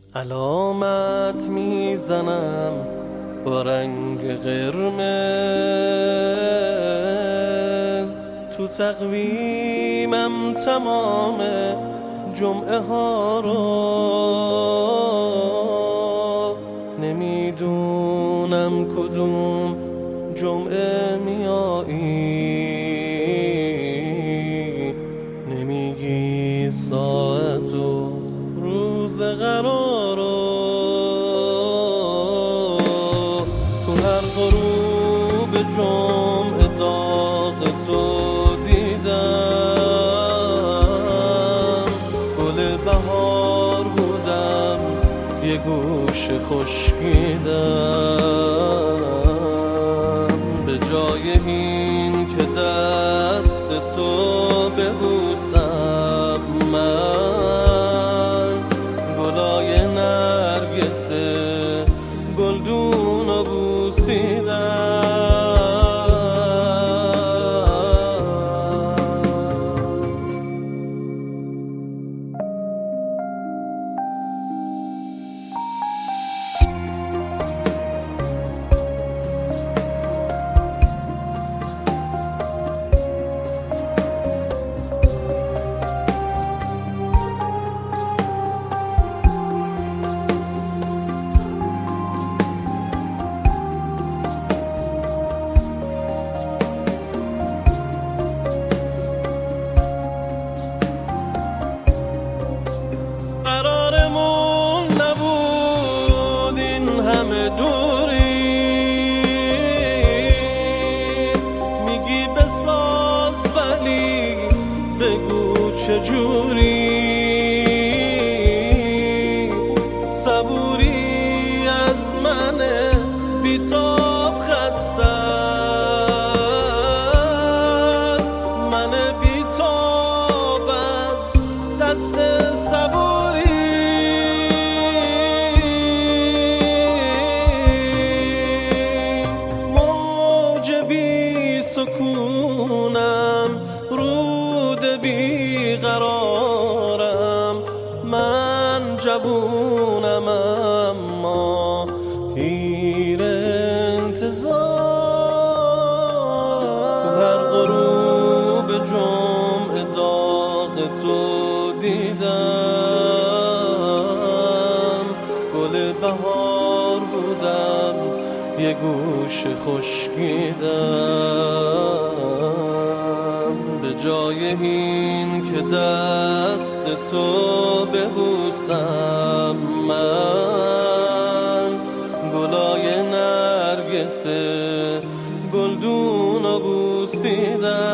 علامت میزنم با رنگ قرمز، تو تقویمم تمام جمعه ها رو. نمیدونم کدوم جمعه میایی، نمیگی ساعت و روز قرارو. تو هر غروب جمعه داغ تو دیدم، گل بهار بودم یه گوش خشکیدم. به جای این که دست تو ببوسم، من گلای نرگس گلدون رو بوسیدم. قرارمون نبود این همه دوری، میگی بساز ولی بگو چجوری. صبوری از من بیتاب خسته، من بیتاب از دست صبوری. سکونم رود بی قرارم، من جوونم اما پیر انتظار. هر غروب جمعه داغ تو دیدم، گل بهار بودم یه گوش خشکیدم. به جای این که دست تو ببوسم، من گلای نرگس گلدون رو بوسیدم.